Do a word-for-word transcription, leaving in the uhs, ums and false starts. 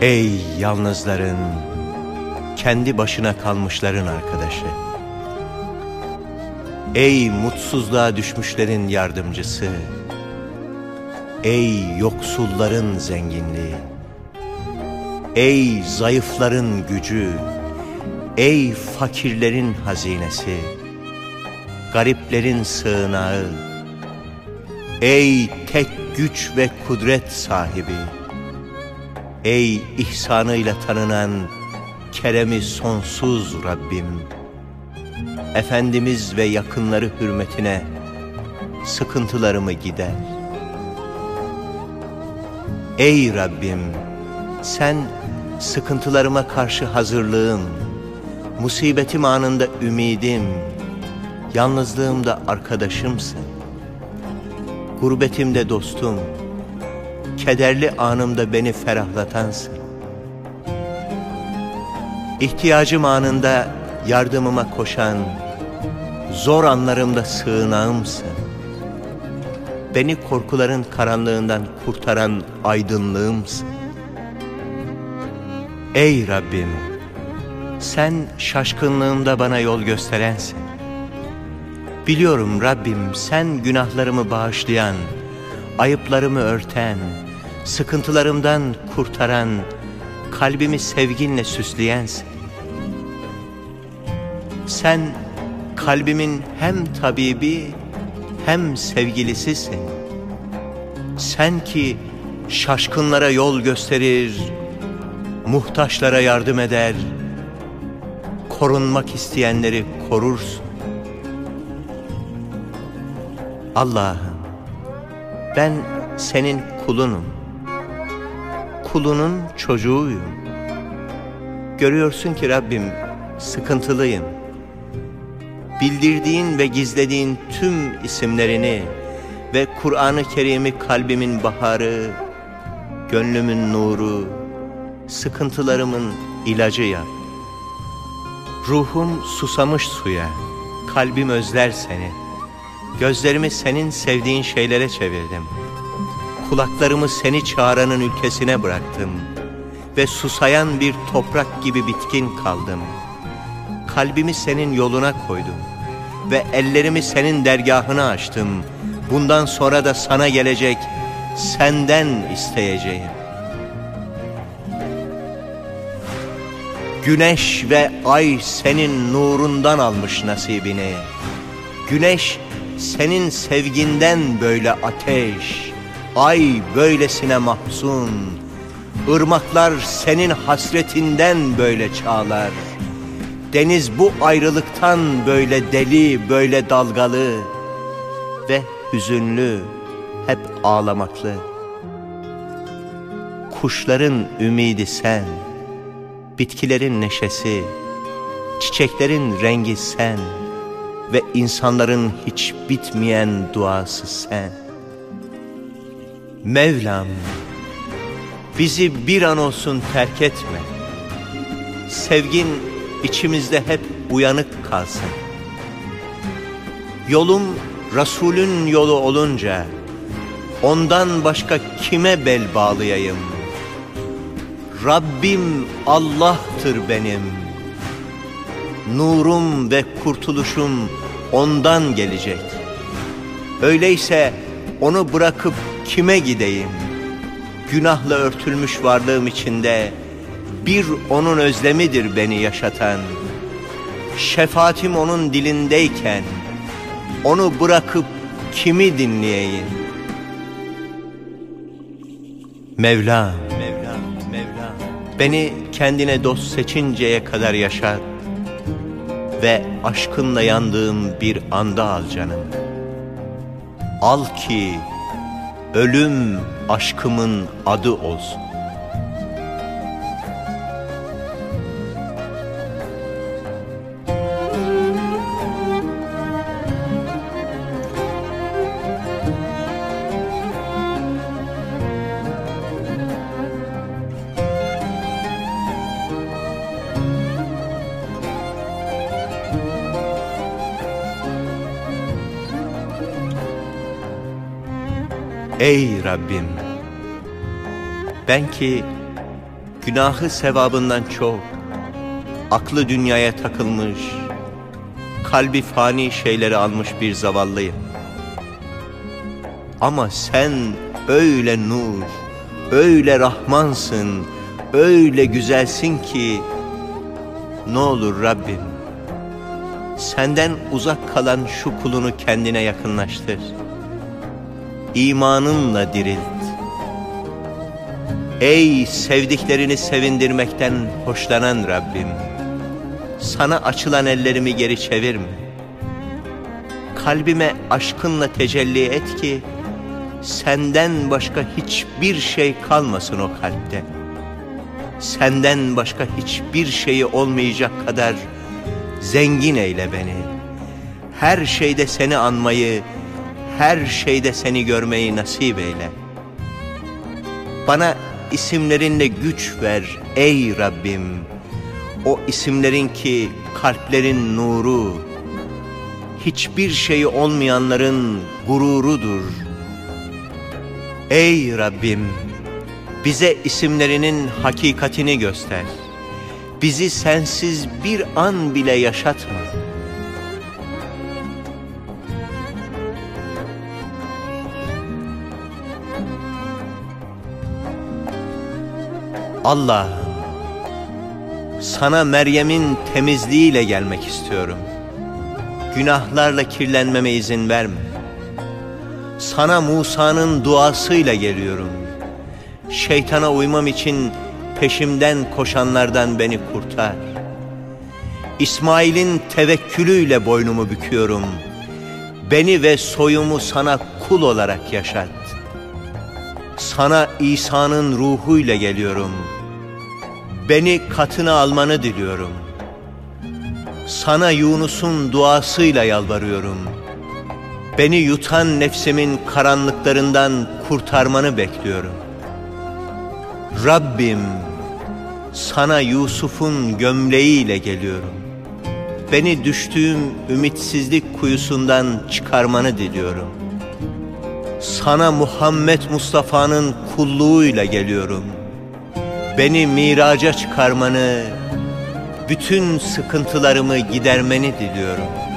Ey yalnızların, kendi başına kalmışların arkadaşı. Ey mutsuzluğa düşmüşlerin yardımcısı. Ey yoksulların zenginliği. Ey zayıfların gücü. Ey fakirlerin hazinesi. Gariplerin sığınağı. Ey tek güç ve kudret sahibi. Ey ihsanıyla tanınan keremi sonsuz Rabbim. Efendimiz ve yakınları hürmetine sıkıntılarımı gider. Ey Rabbim, sen sıkıntılarıma karşı hazırlığım, musibetim anında ümidim, yalnızlığımda arkadaşımsın. Gurbetimde dostum, kederli anımda beni ferahlatansın. İhtiyacım anında yardımıma koşan, zor anlarımda sığınağımsın. Beni korkuların karanlığından kurtaran aydınlığımsın. Ey Rabbim, sen şaşkınlığımda bana yol gösterensin. Biliyorum Rabbim, sen günahlarımı bağışlayan, ayıplarımı örten, sıkıntılarımdan kurtaran, kalbimi sevginle süsleyensin. Sen kalbimin hem tabibi hem sevgilisisin. Sen ki şaşkınlara yol gösterir, muhtaçlara yardım eder, korunmak isteyenleri korursun. Allah'ım, ben senin kulunum, kulunun çocuğuyum. Görüyorsun ki Rabbim, sıkıntılıyım. Bildirdiğin ve gizlediğin tüm isimlerini ve Kur'an-ı Kerim'i kalbimin baharı, gönlümün nuru, sıkıntılarımın ilacı yap. Ruhum susamış suya, kalbim özler seni. Gözlerimi senin sevdiğin şeylere çevirdim. Kulaklarımı seni çağıranın ülkesine bıraktım ve susayan bir toprak gibi bitkin kaldım. Kalbimi senin yoluna koydum ve ellerimi senin dergahına açtım. Bundan sonra da sana gelecek, senden isteyeceğim. Güneş ve ay senin nurundan almış nasibini. Güneş senin sevginden böyle ateş, ay böylesine mahzun. Irmaklar senin hasretinden böyle çağlar. Deniz bu ayrılıktan böyle deli, böyle dalgalı ve hüzünlü, hep ağlamaklı. Kuşların ümidi sen, bitkilerin neşesi, çiçeklerin rengi sen ve insanların hiç bitmeyen duası sen. Mevlam, bizi bir an olsun terk etme. Sevgin İçimizde hep uyanık kalsın. Yolum Resulün yolu olunca, ondan başka kime bel bağlayayım? Rabbim Allah'tır benim. Nurum ve kurtuluşum ondan gelecek. Öyleyse onu bırakıp kime gideyim? Günahla örtülmüş varlığım içinde bir onun özlemidir beni yaşatan. Şefaatim onun dilindeyken onu bırakıp kimi dinleyeyim? Mevla, Mevla, Mevla, beni kendine dost seçinceye kadar yaşat ve aşkınla yandığım bir anda al canım. Al ki ölüm aşkımın adı olsun. Ey Rabbim, ben ki günahı sevabından çok, aklı dünyaya takılmış, kalbi fani şeyleri almış bir zavallıyım. Ama sen öyle nur, öyle Rahmansın, öyle güzelsin ki, ne olur Rabbim, senden uzak kalan şu kulunu kendine yakınlaştır. İmanınla dirilt. Ey sevdiklerini sevindirmekten hoşlanan Rabbim, sana açılan ellerimi geri çevirme. Kalbime aşkınla tecelli et ki, senden başka hiçbir şey kalmasın o kalpte. Senden başka hiçbir şeyi olmayacak kadar zengin eyle beni. Her şeyde seni anmayı, her şeyde seni görmeyi nasip eyle. Bana isimlerinle güç ver ey Rabbim. O isimlerin ki kalplerin nuru, hiçbir şeyi olmayanların gururudur. Ey Rabbim, bize isimlerinin hakikatini göster. Bizi sensiz bir an bile yaşatma. Allah'ım, sana Meryem'in temizliğiyle gelmek istiyorum. Günahlarla kirlenmeme izin verme. Sana Musa'nın duasıyla geliyorum. Şeytana uymam için peşimden koşanlardan beni kurtar. İsmail'in tevekkülüyle boynumu büküyorum. Beni ve soyumu sana kul olarak yaşat. Sana İsa'nın ruhuyla geliyorum. Beni katına almanı diliyorum. Sana Yunus'un duasıyla yalvarıyorum. Beni yutan nefsimin karanlıklarından kurtarmanı bekliyorum. Rabbim, sana Yusuf'un gömleğiyle geliyorum. Beni düştüğüm ümitsizlik kuyusundan çıkarmanı diliyorum. Sana Muhammed Mustafa'nın kulluğuyla geliyorum. Beni miraca çıkarmanı, bütün sıkıntılarımı gidermeni diliyorum.